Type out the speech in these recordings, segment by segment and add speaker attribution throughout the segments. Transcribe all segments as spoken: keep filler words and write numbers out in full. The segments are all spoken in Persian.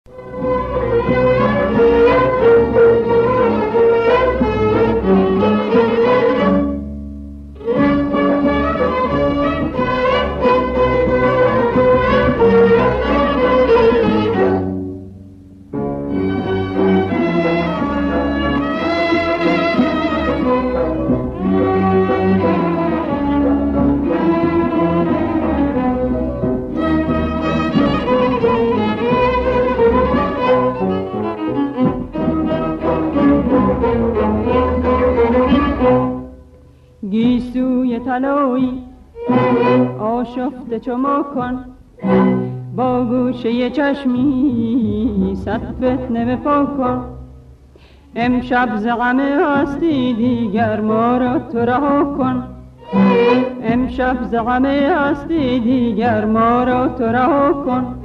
Speaker 1: گیسوی طلایی آشفته چو ماکان، با گوشه چشمی صد فتنه بپا کن. امشب ز غم هستی دیگر ما را تو رها کن، امشب ز غم هستی دیگر ما را تو رها کن.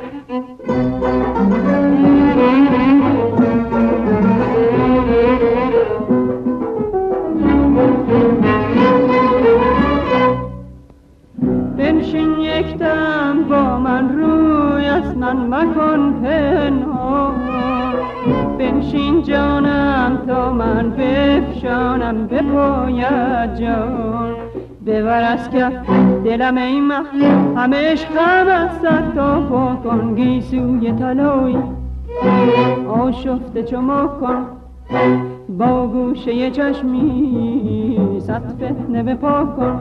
Speaker 1: بنشین یک دم با من، روی از من مکن پنهان. بنشین جانم تا من بفشانم بپاید جان. ببر از کف دلم ای مه، همه عشقم از سر تا پا کن. گیسوی طلایی آشفته چو ماکان، با گوشه چشمی صد فتنه بپا کن.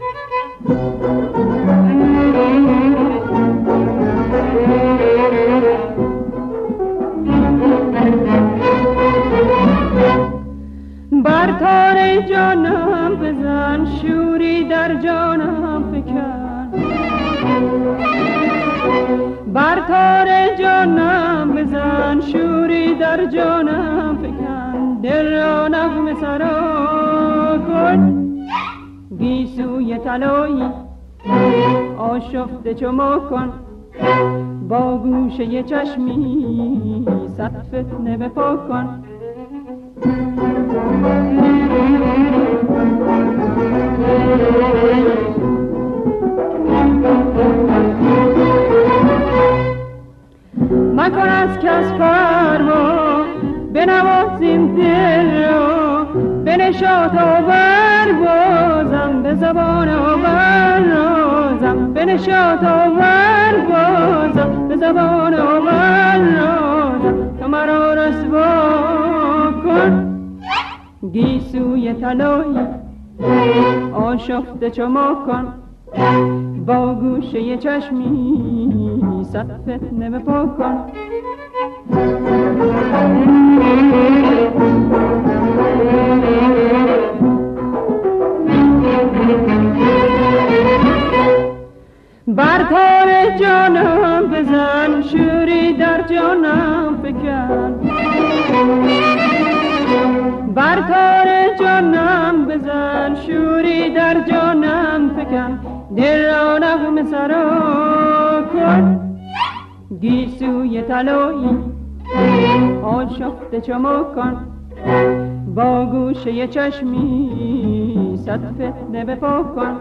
Speaker 1: بر تار جانم بزن، شوری در جانم فکن. بر تار جانم بزن، شوری در جانم فکن. دل را نغمه سرا کن. گیسوی طلایی آشفته چو ماکان، با گوشه چشمی صد فتنه بپا کن. مکن از کس پروا، بنواز این دل را. بنشاط آور بازم به زبان آور رازم. بنشاط آور بازم به زبان آور رازم. تو مرا رسوا کن. گیسوی طلایی آشفته چو ماکان، با گوشه چشمی صد فتنه بپا کن. بر تار جانم بزن، شوری در جانم فکن. بر تار جانم بزن، شوری در جانم فکن. دل را نغمه سرا کن. گیسوی طلایی آشفته چو ماکان، با گوشه چشمی صد فتنه بپا کن.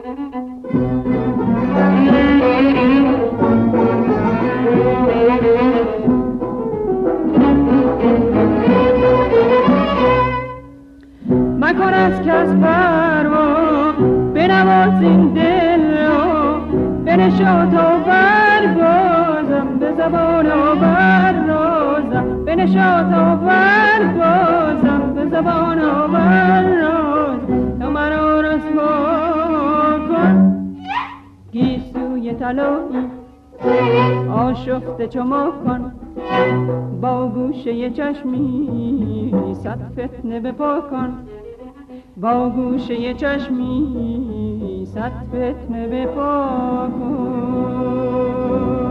Speaker 1: مکن از کس پروا، بنواز این دل را. بنشاط آور بازم به زبان آور رازم. بنشاط آور بازم به زبان آور رازم. تو مرا رسوا کن. گیسوی طلایی آشفته چو ماکان، با گوشه چشمی صد فتنه بپا کن. با گوشه چشمی صد فتنه بپا کن.